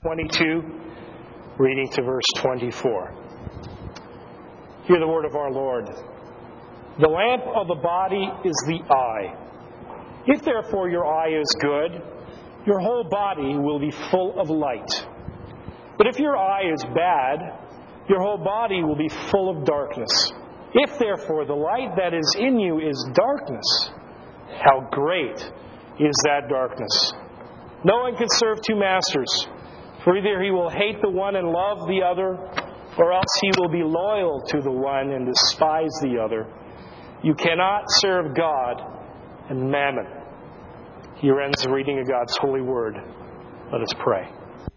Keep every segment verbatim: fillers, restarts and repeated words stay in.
twenty-two, reading to verse twenty-four. Hear the word of our Lord. The lamp of the body is the eye. If therefore your eye is good, your whole body will be full of light. But if your eye is bad, your whole body will be full of darkness. If therefore the light that is in you is darkness, how great is that darkness? No one can serve two masters, for either he will hate the one and love the other, or else he will be loyal to the one and despise the other. You cannot serve God and mammon. Here ends the reading of God's holy word. Let us pray.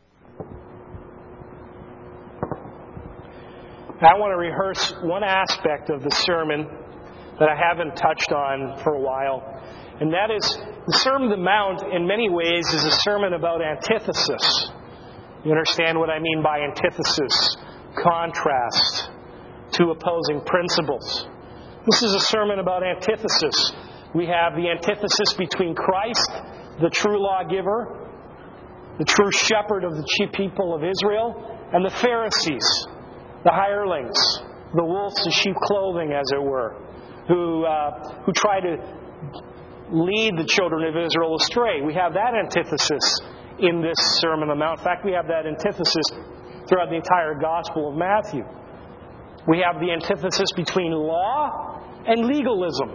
I want to rehearse one aspect of the sermon that I haven't touched on for a while, and that is the Sermon on the Mount, in many ways, is a sermon about antithesis. You understand what I mean by antithesis? Contrast, two opposing principles. This is a sermon about antithesis. We have the antithesis between Christ, the true lawgiver, the true shepherd of the people of Israel, and the Pharisees, the hirelings, the wolves in sheep clothing, as it were, who uh, who try to lead the children of Israel astray. We have that antithesis in this Sermon on the Mount. In fact, we have that antithesis throughout the entire Gospel of Matthew. We have the antithesis between law and legalism.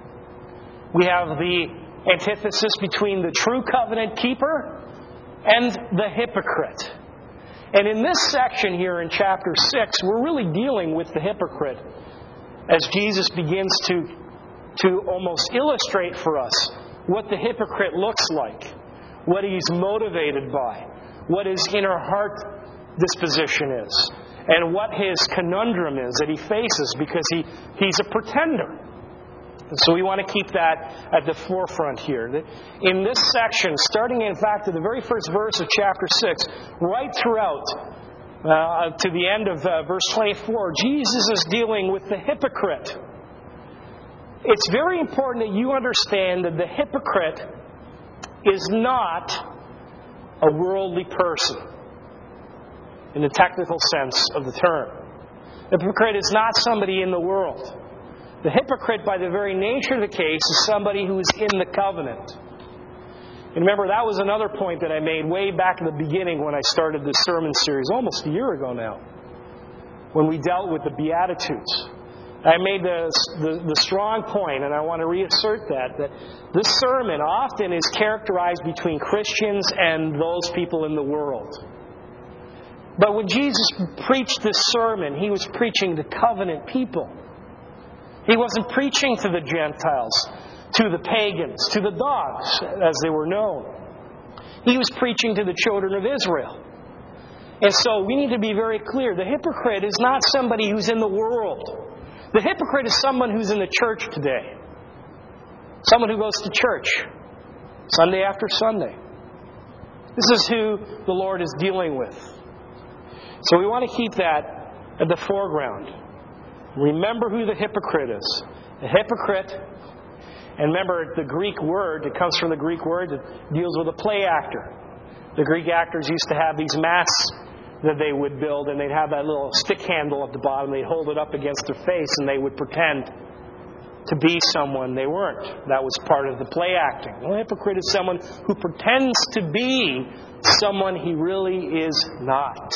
We have the antithesis between the true covenant keeper and the hypocrite. And in this section here in chapter six, we're really dealing with the hypocrite as Jesus begins to, to almost illustrate for us what the hypocrite looks like, what he's motivated by, what his inner heart disposition is, and what his conundrum is that he faces because he, he's a pretender. And so we want to keep that at the forefront here. In this section, starting in fact at the very first verse of chapter six, right throughout uh, to the end of uh, verse twenty-four, Jesus is dealing with the hypocrite. It's very important that you understand that the hypocrite is not a worldly person in the technical sense of the term. The hypocrite is not somebody in the world. The hypocrite, by the very nature of the case, is somebody who is in the covenant. And remember, that was another point that I made way back in the beginning when I started this sermon series, almost a year ago now, when we dealt with the Beatitudes. I made the, the, the strong point, and I want to reassert that, that this sermon often is characterized between Christians and those people in the world. But when Jesus preached this sermon, He was preaching to covenant people. He wasn't preaching to the Gentiles, to the pagans, to the dogs, as they were known. He was preaching to the children of Israel. And so we need to be very clear. The hypocrite is not somebody who's in the world. The hypocrite is someone who's in the church today. Someone who goes to church Sunday after Sunday. This is who the Lord is dealing with. So we want to keep that at the foreground. Remember who the hypocrite is. The hypocrite, and remember the Greek word, it comes from the Greek word that deals with a play actor. The Greek actors used to have these masks that they would build, and they'd have that little stick handle at the bottom. They'd hold it up against their face, and they would pretend to be someone they weren't. That was part of the play acting. Well, a hypocrite is someone who pretends to be someone he really is not.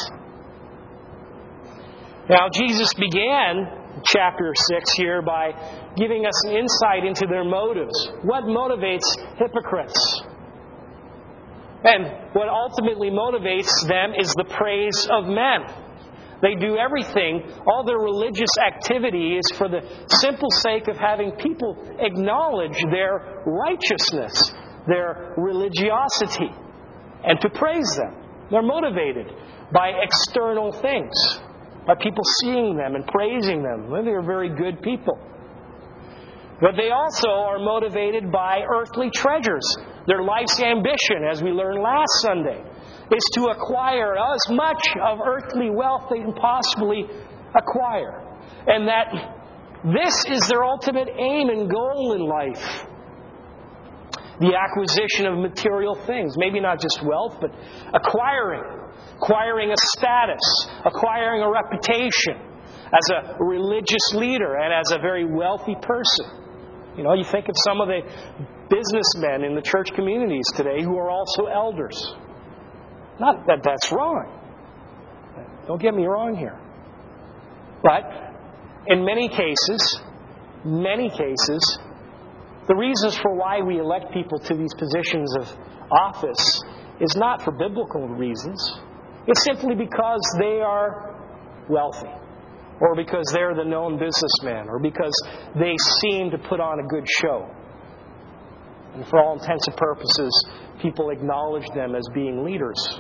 Now, Jesus began chapter six here by giving us an insight into their motives. What motivates hypocrites? And what ultimately motivates them is the praise of men. They do everything, all their religious activity is for the simple sake of having people acknowledge their righteousness, their religiosity, and to praise them. They're motivated by external things, by people seeing them and praising them. Well, they're very good people. But they also are motivated by earthly treasures. Their life's ambition, as we learned last Sunday, is to acquire as much of earthly wealth they can possibly acquire. And that this is their ultimate aim and goal in life. the acquisition of material things. Maybe not just wealth, but acquiring. Acquiring a status. Acquiring a reputation as a religious leader and as a very wealthy person. You know, you think of some of the businessmen in the church communities today who are also elders. Not that that's wrong. Don't get me wrong here. But in many cases, many cases, the reasons for why we elect people to these positions of office is not for biblical reasons. It's simply because they are wealthy, or because they're the known businessman, or because they seem to put on a good show. And for all intents and purposes, people acknowledge them as being leaders.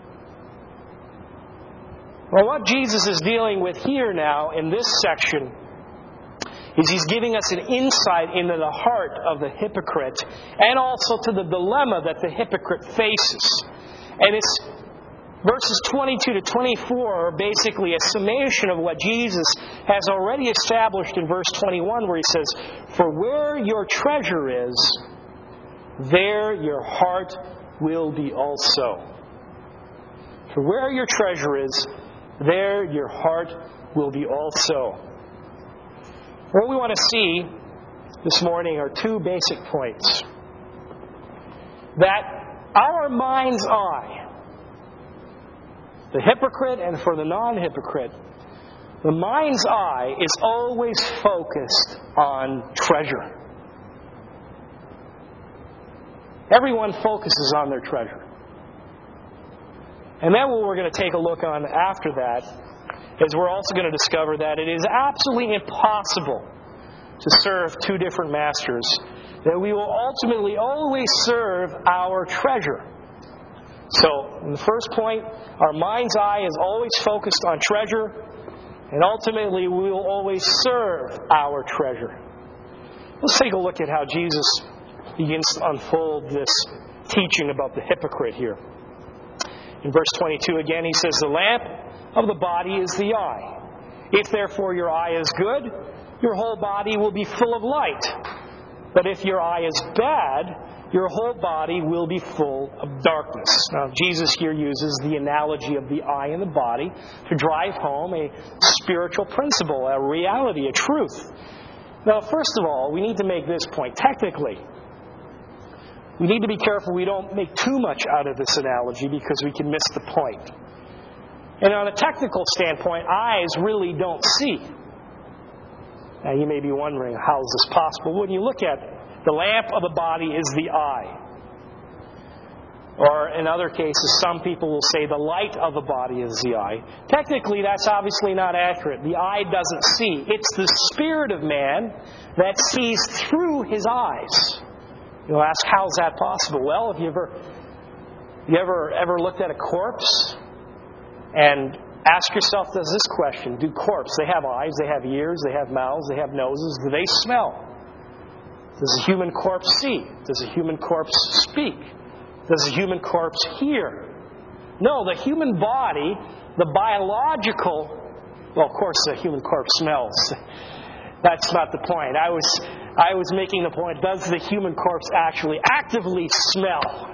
Well, what Jesus is dealing with here now in this section is He's giving us an insight into the heart of the hypocrite and also to the dilemma that the hypocrite faces. And it's verses twenty-two to twenty-four are basically a summation of what Jesus has already established in verse twenty-one, where He says, "For where your treasure is, there your heart will be also." For where your treasure is, there your heart will be also. What we want to see this morning are two basic points. That our mind's eye, the hypocrite and for the non-hypocrite, the mind's eye is always focused on treasure. Everyone focuses on their treasure. And then what we're going to take a look on after that is we're also going to discover that it is absolutely impossible to serve two different masters, that we will ultimately always serve our treasure. So, in the first point, our mind's eye is always focused on treasure, and ultimately we will always serve our treasure. Let's take a look at how Jesus begins to unfold this teaching about the hypocrite here. In verse twenty-two again, He says, "The lamp of the body is the eye. If therefore your eye is good, your whole body will be full of light. But if your eye is bad, your whole body will be full of darkness." Now, Jesus here uses the analogy of the eye and the body to drive home a spiritual principle, a reality, a truth. Now, first of all, we need to make this point. Technically, we need to be careful we don't make too much out of this analogy because we can miss the point. And on a technical standpoint, eyes really don't see. Now, you may be wondering, how is this possible? When you look at it, the lamp of the body is the eye. Or in other cases, some people will say the light of the body is the eye. Technically, that's obviously not accurate. The eye doesn't see. It's the spirit of man that sees through his eyes. You'll ask, how is that possible? Well, have you ever, you ever, ever looked at a corpse and ask yourself this question: do corpses, they have eyes, they have ears, they have mouths, they have noses, do they smell? Does a human corpse see? Does a human corpse speak? Does a human corpse hear? No, the human body, the biological, well, of course the human corpse smells. That's not the point. I was I was making the point, does the human corpse actually actively smell?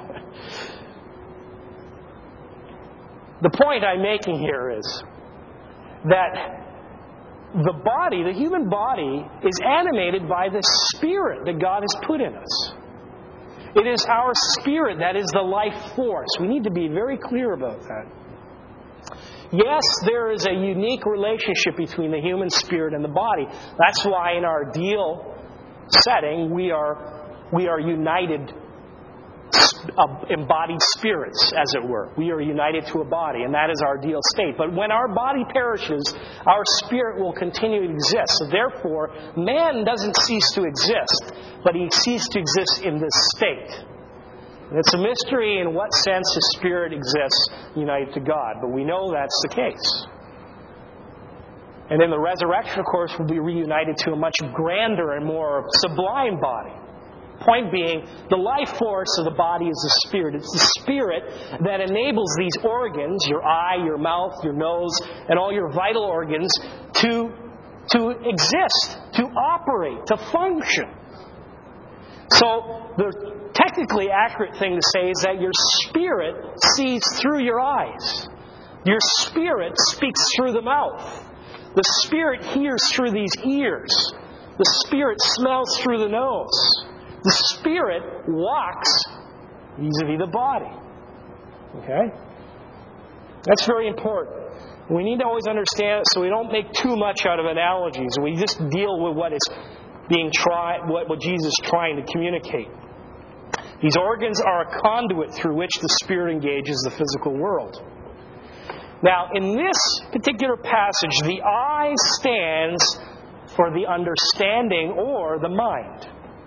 The point I'm making here is that the body, the human body, is animated by the spirit that God has put in us. It is our spirit that is the life force. We need to be very clear about that. Yes, there is a unique relationship between the human spirit and the body. That's why in our ideal setting, we are we are united, uh, embodied spirits, as it were. We are united to a body, and that is our ideal state. But when our body perishes, our spirit will continue to exist. So therefore, man doesn't cease to exist, but he ceases to exist in this state. And it's a mystery in what sense his spirit exists united to God, but we know that's the case. And in the resurrection, of course, we'll be reunited to a much grander and more sublime body. Point being, the life force of the body is the spirit. It's the spirit that enables these organs, your eye, your mouth, your nose, and all your vital organs, to, to exist, to operate, to function. So the technically accurate thing to say is that your spirit sees through your eyes. Your spirit speaks through the mouth. The spirit hears through these ears. The spirit smells through the nose. The spirit walks vis-a-vis the body. Okay? That's very important. We need to always understand it so we don't make too much out of analogies. We just deal with what is being tried, what, what Jesus is trying to communicate. These organs are a conduit through which the Spirit engages the physical world. Now, in this particular passage, the eye stands for the understanding or the mind.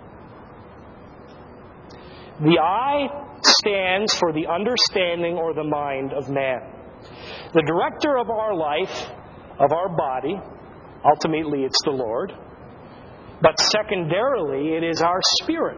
The eye stands for the understanding or the mind of man. The director of our life, of our body, ultimately it's the Lord, but secondarily it is our spirit.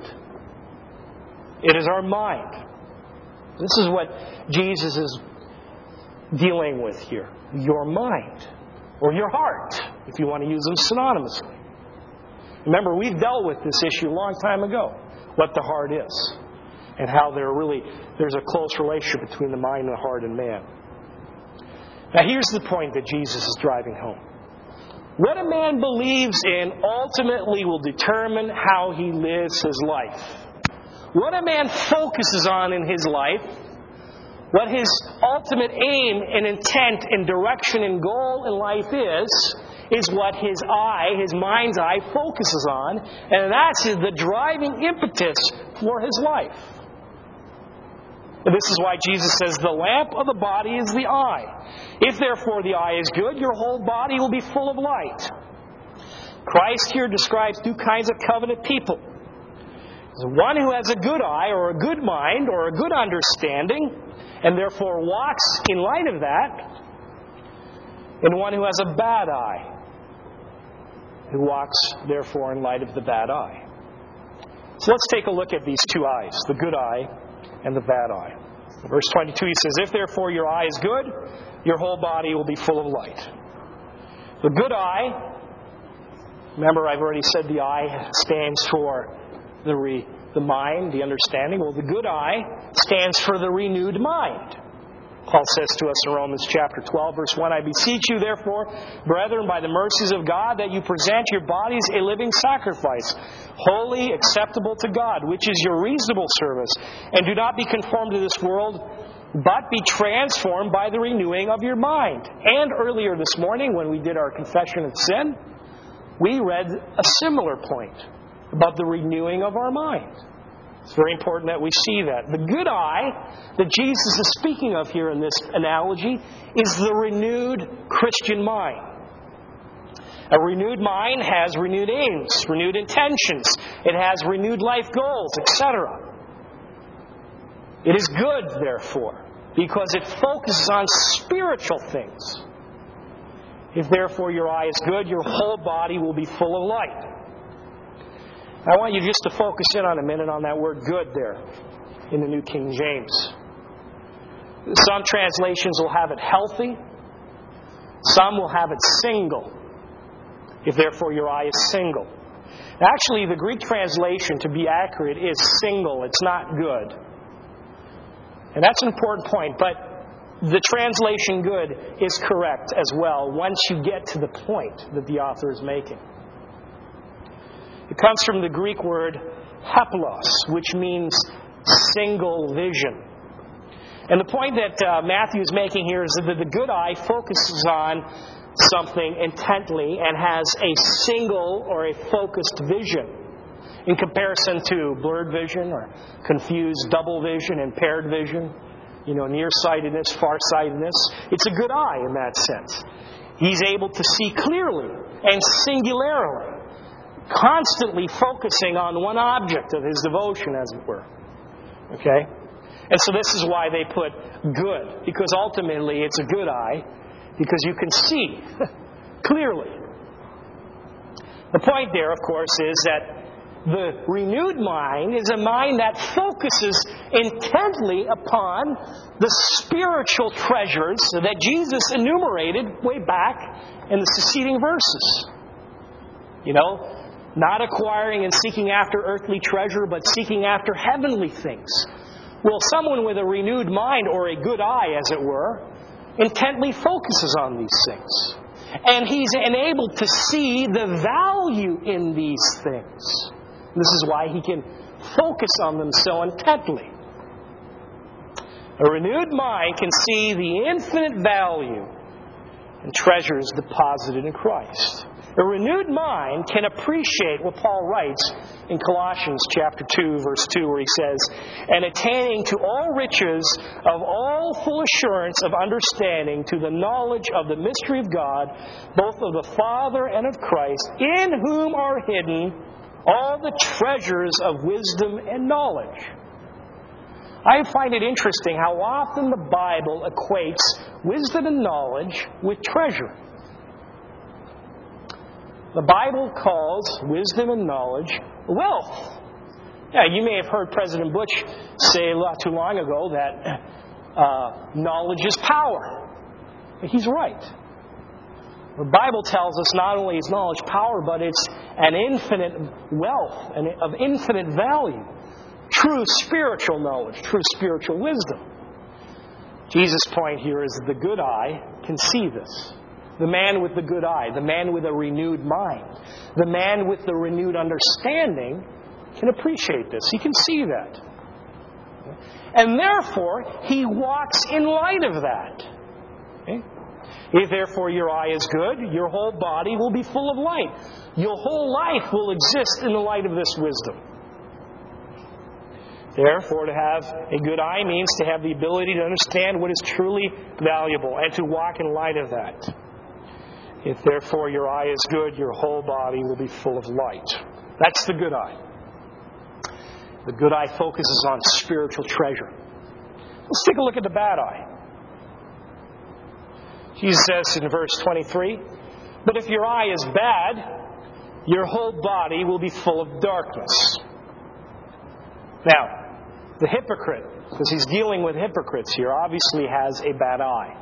It is our mind. This is what Jesus is dealing with here. Your mind, or your heart, if you want to use them synonymously. Remember, we've dealt with this issue a long time ago, what the heart is, and how there really there's a close relationship between the mind and the heart and man. Now here's the point that Jesus is driving home. What a man believes in ultimately will determine how he lives his life. What a man focuses on in his life, what his ultimate aim and intent and direction and goal in life is, is what his eye, his mind's eye, focuses on, and that's the driving impetus for his life. And this is why Jesus says, the lamp of the body is the eye. If therefore the eye is good, your whole body will be full of light. Christ here describes two kinds of covenant people. There's one who has a good eye, or a good mind, or a good understanding, and therefore walks in light of that, and one who has a bad eye, who walks therefore in light of the bad eye. So let's take a look at these two eyes, the good eye and the bad eye. Verse twenty-two, he says, if therefore your eye is good, your whole body will be full of light. The good eye, remember I've already said the eye stands for the re, the mind, the understanding. Well, the good eye stands for the renewed mind. Paul says to us in Romans chapter twelve, verse one, I beseech you, therefore, brethren, by the mercies of God, that you present your bodies a living sacrifice, holy, acceptable to God, which is your reasonable service. And do not be conformed to this world, but be transformed by the renewing of your mind. And earlier this morning, when we did our confession of sin, we read a similar point about the renewing of our mind. It's very important that we see that. The good eye that Jesus is speaking of here in this analogy is the renewed Christian mind. A renewed mind has renewed aims, renewed intentions. It has renewed life goals, et cetera. It is good, therefore, because it focuses on spiritual things. If therefore your eye is good, your whole body will be full of light. I want you just to focus in on a minute on that word good there in the New King James. Some translations will have it healthy. Some will have it single. If therefore your eye is single. Actually, the Greek translation, to be accurate, is single. It's not good. And that's an important point. But the translation good is correct as well once you get to the point that the author is making. It comes from the Greek word haplos, which means single vision. And the point that uh, Matthew is making here is that the good eye focuses on something intently and has a single or a focused vision in comparison to blurred vision or confused double vision, impaired vision, you know, nearsightedness, farsightedness. It's a good eye in that sense. He's able to see clearly and singularly, constantly focusing on one object of his devotion, as it were. Okay? And so this is why they put good, because ultimately it's a good eye, because you can see clearly. The point there, of course, is that the renewed mind is a mind that focuses intently upon the spiritual treasures that Jesus enumerated way back in the succeeding verses. You know, not acquiring and seeking after earthly treasure, but seeking after heavenly things. Well, someone with a renewed mind, or a good eye, as it were, intently focuses on these things. And he's enabled to see the value in these things. This is why he can focus on them so intently. A renewed mind can see the infinite value and treasures deposited in Christ. A renewed mind can appreciate what Paul writes in Colossians chapter two, verse two, where he says, "And attaining to all riches of all full assurance of understanding, to the knowledge of the mystery of God, both of the Father and of Christ, in whom are hidden all the treasures of wisdom and knowledge." I find it interesting how often the Bible equates wisdom and knowledge with treasure. The Bible calls wisdom and knowledge wealth. Yeah, you may have heard President Bush say not too long ago that uh, knowledge is power. He's right. The Bible tells us not only is knowledge power, but it's an infinite wealth and of infinite value. True spiritual knowledge, true spiritual wisdom. Jesus' point here is that the good eye can see this. The man with the good eye, the man with a renewed mind, the man with the renewed understanding can appreciate this. He can see that. And therefore, he walks in light of that. Okay? If therefore your eye is good, your whole body will be full of light. Your whole life will exist in the light of this wisdom. Therefore, to have a good eye means to have the ability to understand what is truly valuable and to walk in light of that. If therefore your eye is good, your whole body will be full of light. That's the good eye. The good eye focuses on spiritual treasure. Let's take a look at the bad eye. Jesus says in verse twenty-three, "But if your eye is bad, your whole body will be full of darkness." Now, the hypocrite, because he's dealing with hypocrites here, obviously has a bad eye.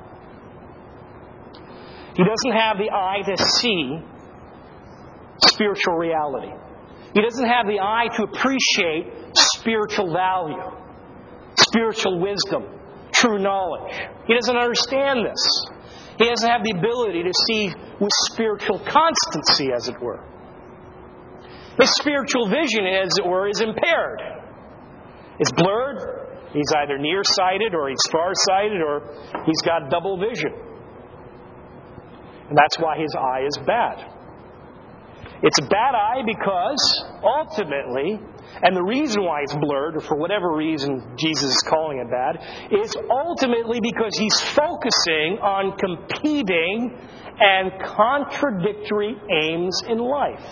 He doesn't have the eye to see spiritual reality. He doesn't have the eye to appreciate spiritual value, spiritual wisdom, true knowledge. He doesn't understand this. He doesn't have the ability to see with spiritual constancy, as it were. His spiritual vision, as it were, is impaired. It's blurred. He's either nearsighted or he's farsighted or he's got double vision. And that's why his eye is bad. It's a bad eye because, ultimately, and the reason why it's blurred, or for whatever reason Jesus is calling it bad, is ultimately because he's focusing on competing and contradictory aims in life.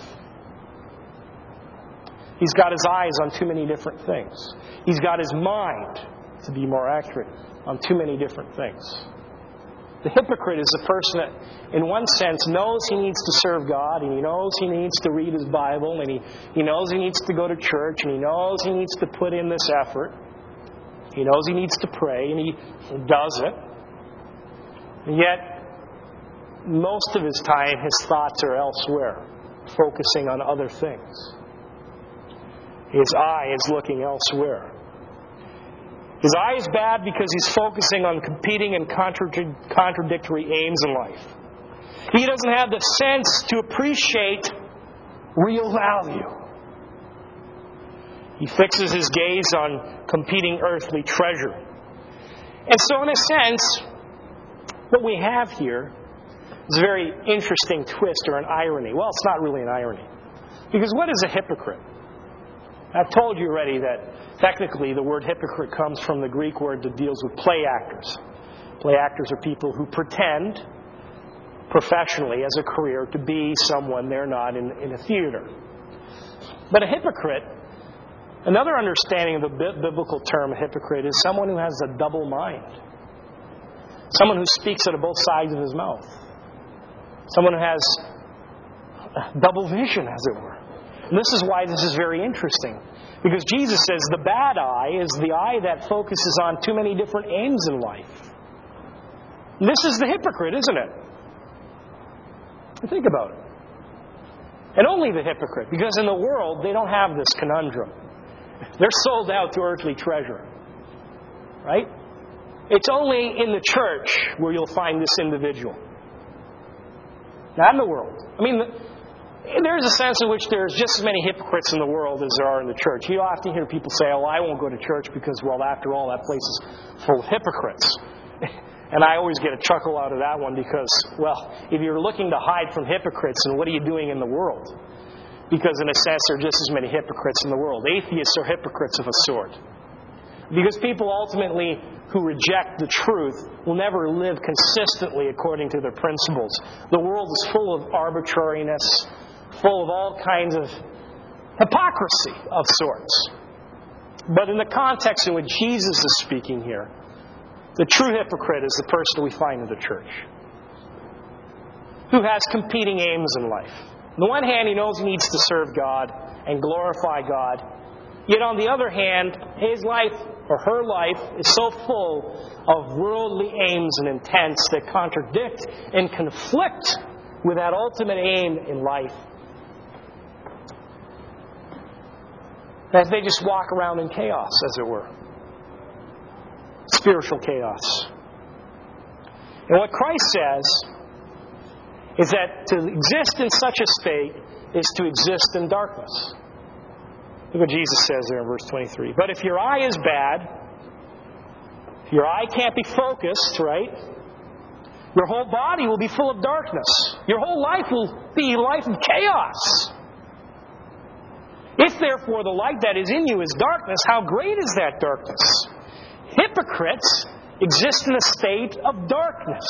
He's got his eyes on too many different things. He's got his mind, to be more accurate, on too many different things. The hypocrite is the person that, in one sense, knows he needs to serve God, and he knows he needs to read his Bible, and he, he knows he needs to go to church, and he knows he needs to put in this effort. He knows he needs to pray, and he does it. And yet, most of his time, his thoughts are elsewhere, focusing on other things. His eye is looking elsewhere. His eye is bad because he's focusing on competing and contradictory aims in life. He doesn't have the sense to appreciate real value. He fixes his gaze on competing earthly treasure. And so, in a sense, what we have here is a very interesting twist or an irony. Well, it's not really an irony. Because what is a hypocrite? I've told you already that technically the word hypocrite comes from the Greek word that deals with play actors. Play actors are people who pretend professionally as a career to be someone they're not in, in a theater. But a hypocrite, another understanding of the biblical term hypocrite, is someone who has a double mind. Someone who speaks out of both sides of his mouth. Someone who has double vision, as it were. And this is why this is very interesting. Because Jesus says the bad eye is the eye that focuses on too many different aims in life. And this is the hypocrite, isn't it? Think about it. And only the hypocrite. Because in the world, they don't have this conundrum. They're sold out to earthly treasure. Right? It's only in the church where you'll find this individual. Not in the world. I mean, there's a sense in which there's just as many hypocrites in the world as there are in the church. You often hear people say, oh, I won't go to church because, well, after all, that place is full of hypocrites. And I always get a chuckle out of that one because, well, if you're looking to hide from hypocrites, then what are you doing in the world? Because in a sense, there are just as many hypocrites in the world. Atheists are hypocrites of a sort. Because people ultimately who reject the truth will never live consistently according to their principles. The world is full of arbitrariness, full of all kinds of hypocrisy of sorts. But in the context in which Jesus is speaking here, the true hypocrite is the person we find in the church, who has competing aims in life. On the one hand, he knows he needs to serve God and glorify God. Yet on the other hand, his life or her life is so full of worldly aims and intents that contradict and conflict with that ultimate aim in life, that they just walk around in chaos, as it were. Spiritual chaos. And what Christ says is that to exist in such a state is to exist in darkness. Look what Jesus says there in verse twenty-three. But if your eye is bad, if your eye can't be focused, right, your whole body will be full of darkness. Your whole life will be a life of chaos. If therefore the light that is in you is darkness, how great is that darkness? Hypocrites exist in a state of darkness.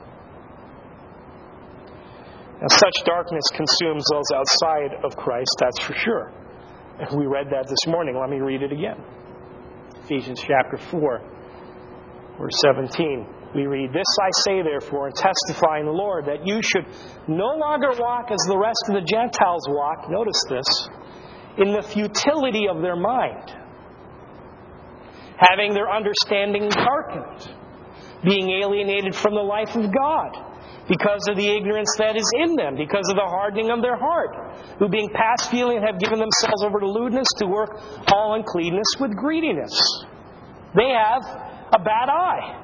Now, such darkness consumes those outside of Christ, that's for sure. And we read that this morning. Let me read it again. Ephesians chapter four, verse seventeen. We read, This I say, therefore, and testify in the Lord, that you should no longer walk as the rest of the Gentiles walk, notice this, in the futility of their mind, having their understanding darkened, being alienated from the life of God, because of the ignorance that is in them, because of the hardening of their heart, who being past feeling have given themselves over to lewdness, to work all uncleanness with greediness. They have a bad eye.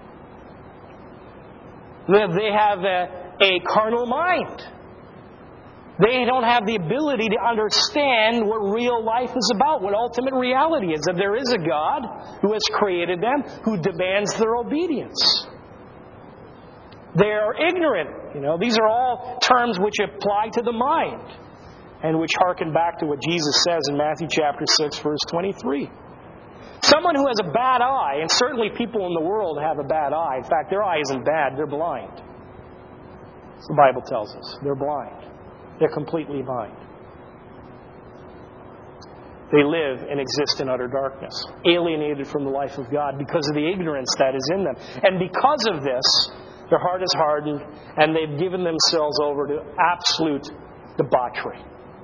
They have a, a carnal mind. They don't have the ability to understand what real life is about, what ultimate reality is, that there is a God who has created them, who demands their obedience. They are ignorant. You know, these are all terms which apply to the mind and which harken back to what Jesus says in Matthew chapter six, verse twenty-three. Someone who has a bad eye, and certainly people in the world have a bad eye. In fact, their eye isn't bad, they're blind. As the Bible tells us. They're blind. They're completely blind. They live and exist in utter darkness, alienated from the life of God because of the ignorance that is in them. And because of this, their heart is hardened, and they've given themselves over to absolute debauchery.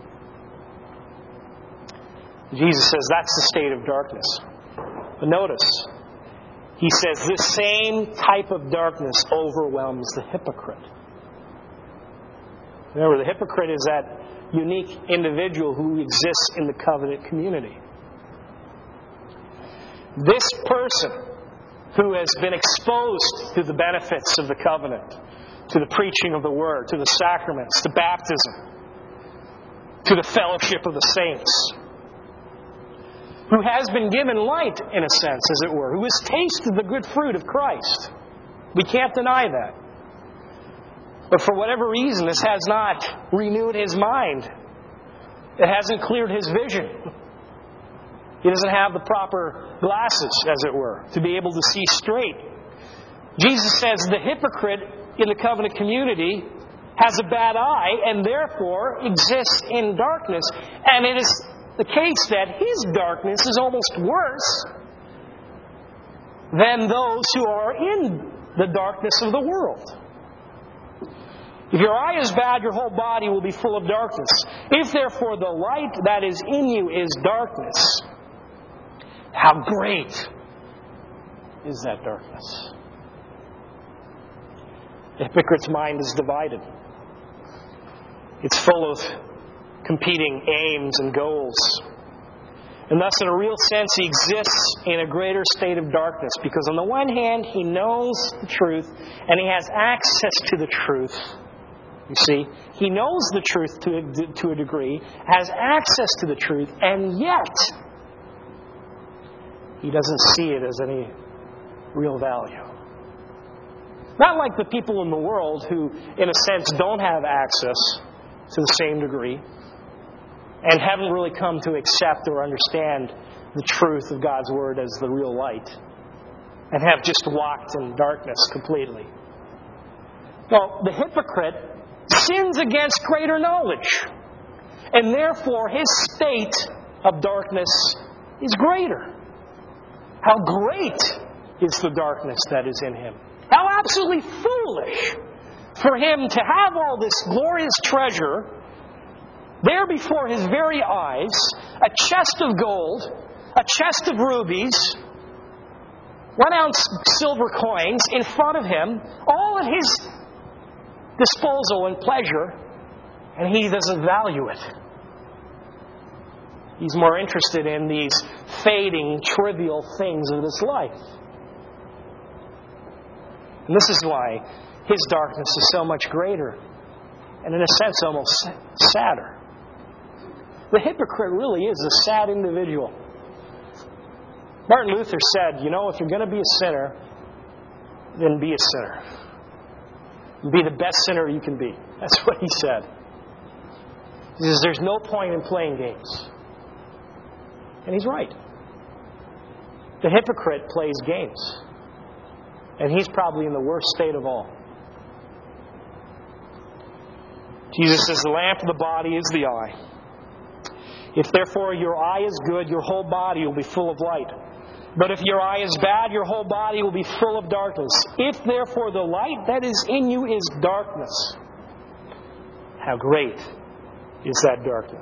Jesus says that's the state of darkness. But notice, he says this same type of darkness overwhelms the hypocrite. Remember, the hypocrite is that unique individual who exists in the covenant community. This person who has been exposed to the benefits of the covenant, to the preaching of the Word, to the sacraments, to baptism, to the fellowship of the saints, who has been given light, in a sense, as it were, who has tasted the good fruit of Christ. We can't deny that. But for whatever reason, this has not renewed his mind. It hasn't cleared his vision. He doesn't have the proper glasses, as it were, to be able to see straight. Jesus says the hypocrite in the covenant community has a bad eye and therefore exists in darkness. And it is the case that his darkness is almost worse than those who are in the darkness of the world. If your eye is bad, your whole body will be full of darkness. If therefore the light that is in you is darkness, how great is that darkness? The hypocrite's mind is divided. It's full of competing aims and goals. And thus, in a real sense, he exists in a greater state of darkness because on the one hand, he knows the truth and he has access to the truth. You see, he knows the truth to a, to a degree, has access to the truth, and yet he doesn't see it as any real value. Not like the people in the world who, in a sense, don't have access to the same degree and haven't really come to accept or understand the truth of God's Word as the real light and have just walked in darkness completely. Well, the hypocrite sins against greater knowledge, and therefore his state of darkness is greater. How great is the darkness that is in him. How absolutely foolish for him to have all this glorious treasure there before his very eyes, a chest of gold, a chest of rubies, one ounce silver coins in front of him, all at his disposal and pleasure, and he doesn't value it. He's more interested in these fading, trivial things of this life. And this is why his darkness is so much greater, and in a sense almost sadder. The hypocrite really is a sad individual. Martin Luther said, you know, if you're going to be a sinner, then be a sinner. Be the best sinner you can be. That's what he said. He says, there's no point in playing games. And he's right. The hypocrite plays games. And he's probably in the worst state of all. Jesus says, the lamp of the body is the eye. If therefore your eye is good, your whole body will be full of light. But if your eye is bad, your whole body will be full of darkness. If therefore the light that is in you is darkness, how great is that darkness?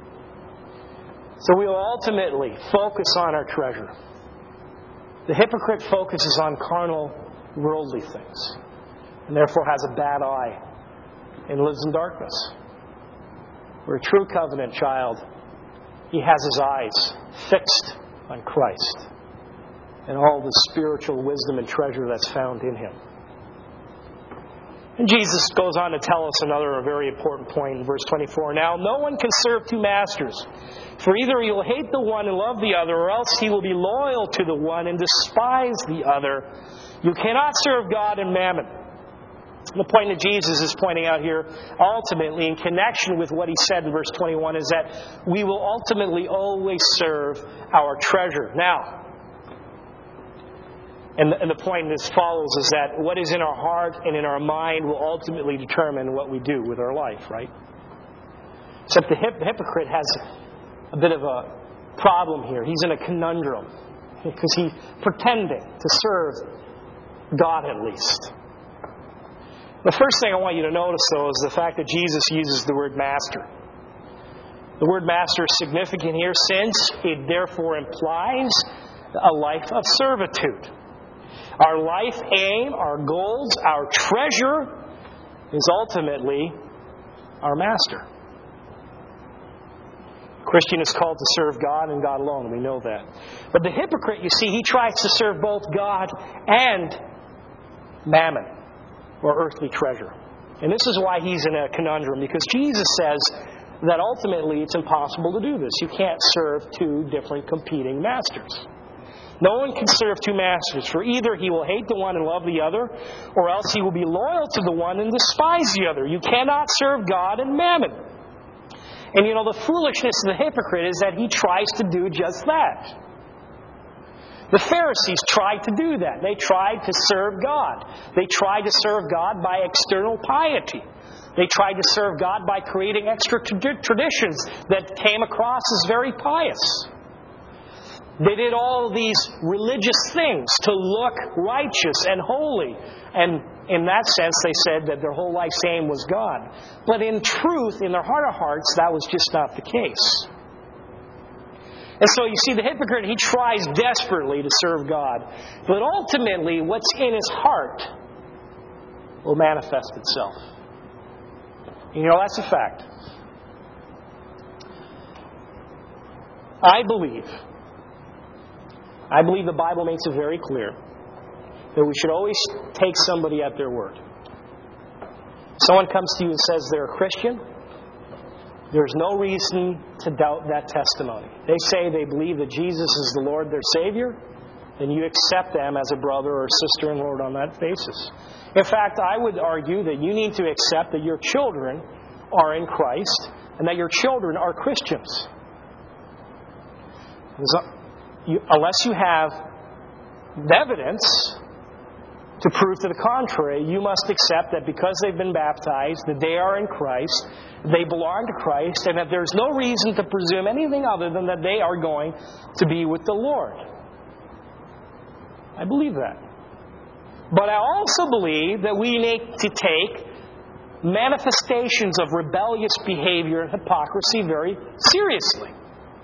So we will ultimately focus on our treasure. The hypocrite focuses on carnal, worldly things, and therefore has a bad eye and lives in darkness. For a true covenant child, he has his eyes fixed on Christ and all the spiritual wisdom and treasure that's found in him. And Jesus goes on to tell us another very important point in verse twenty-four. Now, no one can serve two masters, for either he will hate the one and love the other, or else he will be loyal to the one and despise the other. You cannot serve God and mammon. The point that Jesus is pointing out here, ultimately, in connection with what he said in verse twenty-one, is that we will ultimately always serve our treasure. Now, and the, and the point that follows is that what is in our heart and in our mind will ultimately determine what we do with our life, right? Except the, hip, the hypocrite has a bit of a problem here. He's in a conundrum because he's pretending to serve God at least. The first thing I want you to notice, though, is the fact that Jesus uses the word master. The word master is significant here since it therefore implies a life of servitude. Our life aim, our goals, our treasure is ultimately our master. The Christian is called to serve God and God alone. We know that. But the hypocrite, you see, he tries to serve both God and mammon, or earthly treasure. And this is why he's in a conundrum, because Jesus says that ultimately it's impossible to do this. You can't serve two different competing masters. No one can serve two masters, for either he will hate the one and love the other, or else he will be loyal to the one and despise the other. You cannot serve God and mammon. And you know, the foolishness of the hypocrite is that he tries to do just that. The Pharisees tried to do that. They tried to serve God. They tried to serve God by external piety. They tried to serve God by creating extra traditions that came across as very pious. They did all these religious things to look righteous and holy. And in that sense, they said that their whole life's aim was God. But in truth, in their heart of hearts, that was just not the case. And so you see, the hypocrite, he tries desperately to serve God. But ultimately, what's in his heart will manifest itself. You know, that's a fact. I believe, I believe the Bible makes it very clear that we should always take somebody at their word. Someone comes to you and says they're a Christian, there's no reason to doubt that testimony. They say they believe that Jesus is the Lord, their Savior, and you accept them as a brother or sister in the Lord on that basis. In fact, I would argue that you need to accept that your children are in Christ and that your children are Christians. Unless you have evidence to prove to the contrary, you must accept that because they've been baptized, that they are in Christ, they belong to Christ, and that there's no reason to presume anything other than that they are going to be with the Lord. I believe that. But I also believe that we need to take manifestations of rebellious behavior and hypocrisy very seriously.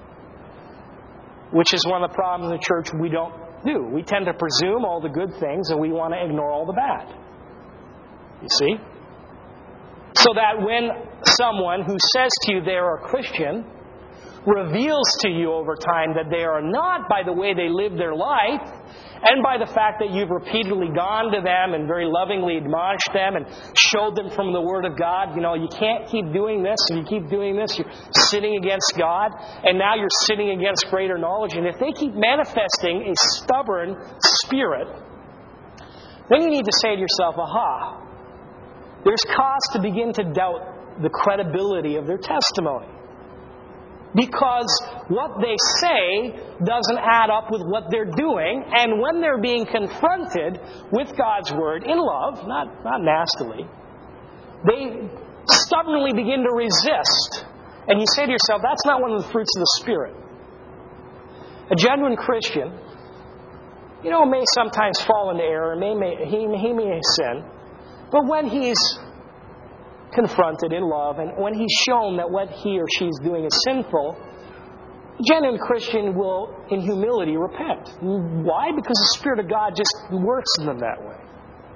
Which is one of the problems in the church we don't do. We tend to presume all the good things and we want to ignore all the bad. You see? So that when someone who says to you they are a Christian reveals to you over time that they are not by the way they live their life and by the fact that you've repeatedly gone to them and very lovingly admonished them and showed them from the Word of God, you know, you can't keep doing this. If you keep doing this, you're sinning against God. And now you're sinning against greater knowledge. And if they keep manifesting a stubborn spirit, then you need to say to yourself, aha, there's cause to begin to doubt the credibility of their testimony. Because what they say doesn't add up with what they're doing. And when they're being confronted with God's Word in love, not, not nastily, they stubbornly begin to resist. And you say to yourself, that's not one of the fruits of the Spirit. A genuine Christian, you know, may sometimes fall into error. May, may, he, he may sin. But when he's confronted in love, and when he's shown that what he or she is doing is sinful, a genuine Christian will, in humility, repent. Why? Because the Spirit of God just works in them that way.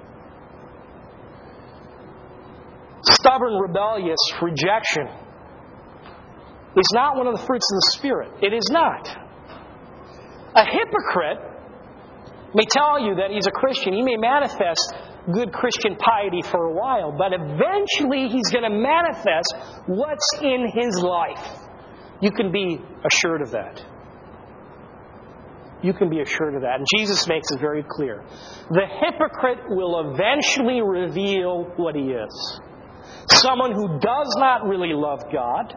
Stubborn, rebellious rejection is not one of the fruits of the Spirit. It is not. A hypocrite may tell you that he's a Christian. He may manifest good Christian piety for a while, but eventually he's going to manifest what's in his life. You can be assured of that. You can be assured of that. And Jesus makes it very clear. The hypocrite will eventually reveal what he is. Someone who does not really love God.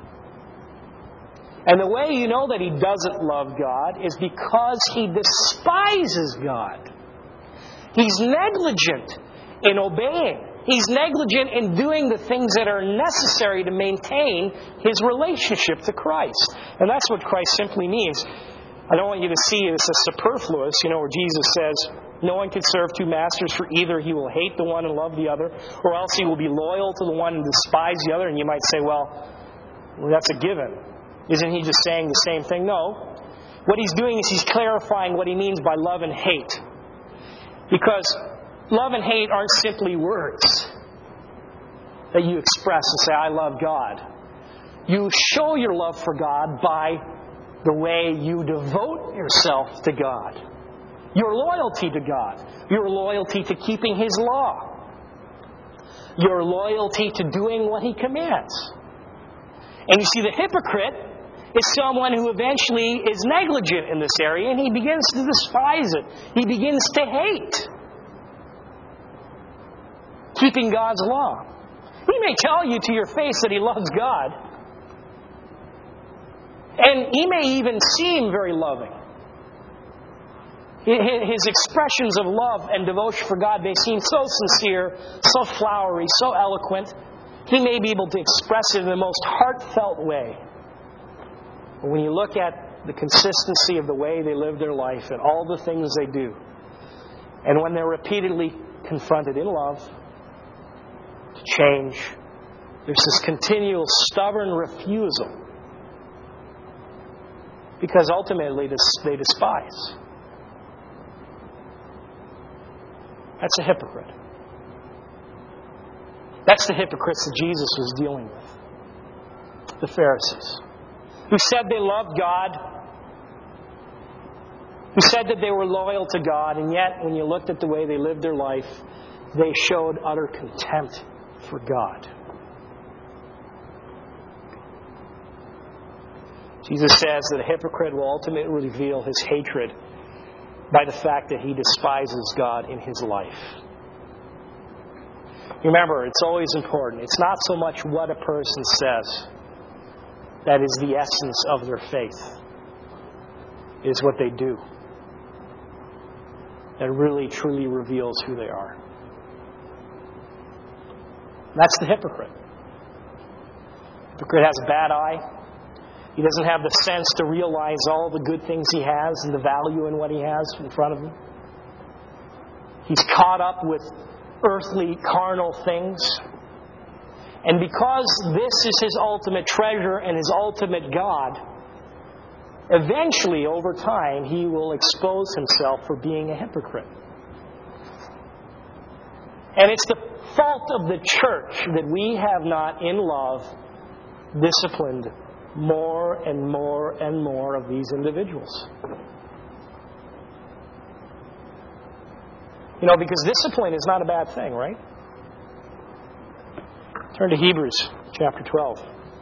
And the way you know that he doesn't love God is because he despises God. He's negligent in obeying. He's negligent in doing the things that are necessary to maintain his relationship to Christ. And that's what Christ simply means. I don't want you to see this as superfluous, you know, where Jesus says, no one can serve two masters, for either he will hate the one and love the other, or else he will be loyal to the one and despise the other. And you might say, well, that's a given. Isn't he just saying the same thing? No. What he's doing is he's clarifying what he means by love and hate. Because love and hate aren't simply words that you express and say, I love God. You show your love for God by the way you devote yourself to God. Your loyalty to God. Your loyalty to keeping His law. Your loyalty to doing what He commands. And you see, the hypocrite is someone who eventually is negligent in this area, and he begins to despise it. He begins to hate keeping God's law. He may tell you to your face that he loves God. And he may even seem very loving. His expressions of love and devotion for God may seem so sincere, so flowery, so eloquent. He may be able to express it in the most heartfelt way. But when you look at the consistency of the way they live their life and all the things they do, and when they're repeatedly confronted in love to change, there's this continual stubborn refusal. Because ultimately they despise. That's a hypocrite. That's the hypocrites that Jesus was dealing with. The Pharisees. who said they loved God, who said that they were loyal to God, and yet when you looked at the way they lived their life, they showed utter contempt for God. Jesus says that a hypocrite will ultimately reveal his hatred by the fact that he despises God in his life. Remember, it's always important. It's not so much what a person says that is the essence of their faith. It is what they do that really, truly reveals who they are. That's the hypocrite. The hypocrite has a bad eye. He doesn't have the sense to realize all the good things he has and the value in what he has in front of him. He's caught up with earthly, carnal things. And because this is his ultimate treasure and his ultimate God, eventually, over time, he will expose himself for being a hypocrite. And it's the fault of the church that we have not, in love, disciplined more and more and more of these individuals. You know, because discipline is not a bad thing, right? Turn to Hebrews chapter twelve.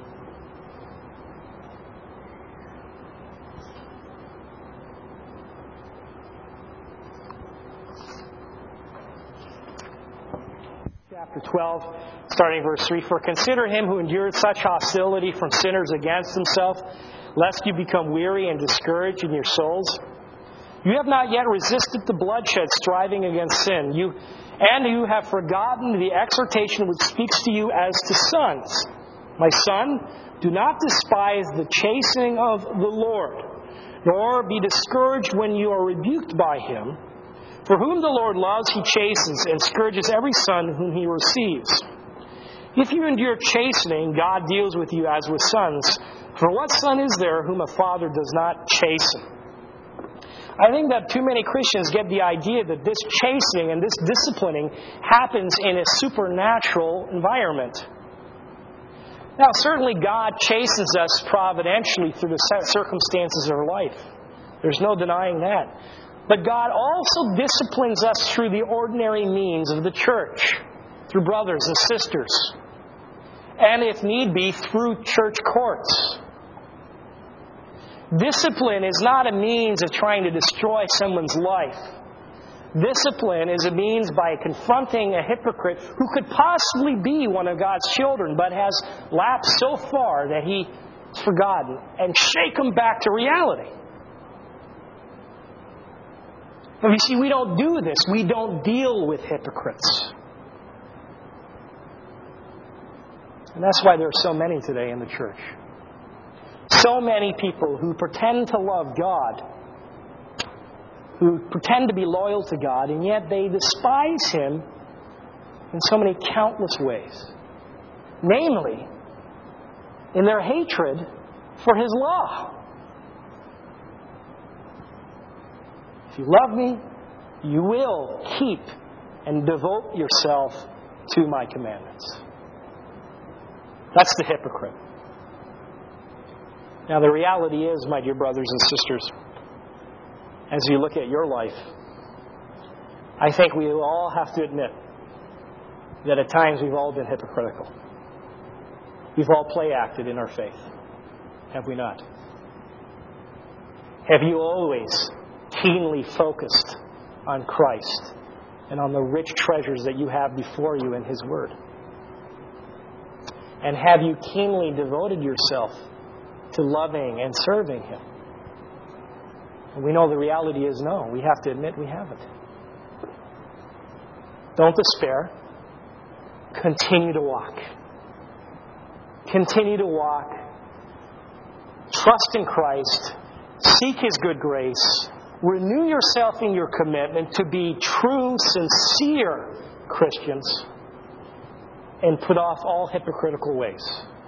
Chapter twelve, starting verse three. For consider him who endured such hostility from sinners against himself, lest you become weary and discouraged in your souls. You have not yet resisted the bloodshed, striving against sin. You and you have forgotten the exhortation which speaks to you as to sons. My son, do not despise the chastening of the Lord, nor be discouraged when you are rebuked by him. For whom the Lord loves, he chastens, and scourges every son whom he receives. If you endure chastening, God deals with you as with sons. For what son is there whom a father does not chasten? I think that too many Christians get the idea that this chastening and this disciplining happens in a supernatural environment. Now, certainly God chastens us providentially through the circumstances of our life. There's no denying that. But God also disciplines us through the ordinary means of the church, through brothers and sisters, and if need be, through church courts. Discipline is not a means of trying to destroy someone's life. Discipline is a means by confronting a hypocrite who could possibly be one of God's children, but has lapsed so far that he's forgotten, and shake him back to reality. But you see, we don't do this. We don't deal with hypocrites. And that's why there are so many today in the church. So many people who pretend to love God, who pretend to be loyal to God, and yet they despise Him in so many countless ways. Namely, in their hatred for His law. If you love me, you will keep and devote yourself to my commandments. That's the hypocrite. Now, the reality is, my dear brothers and sisters, as you look at your life, I think we all have to admit that at times we've all been hypocritical. We've all play-acted in our faith. Have we not? Have you always keenly focused on Christ and on the rich treasures that you have before you in His Word? And have you keenly devoted yourself to loving and serving Him? And we know the reality is no. We have to admit we haven't. Don't despair. Continue to walk. Continue to walk. Trust in Christ. Seek His good grace. Renew yourself in your commitment to be true, sincere Christians, and put off all hypocritical ways.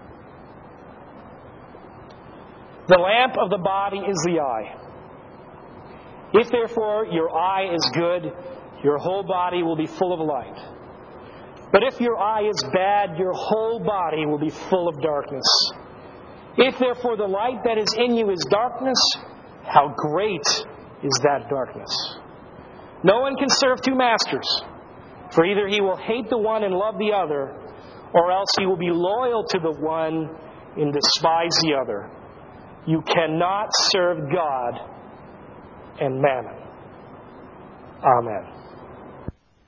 The lamp of the body is the eye. If therefore your eye is good, your whole body will be full of light. But if your eye is bad, your whole body will be full of darkness. If therefore the light that is in you is darkness, how great is that darkness? No one can serve two masters, for either he will hate the one and love the other, or else he will be loyal to the one and despise the other. You cannot serve God and mammon. Amen.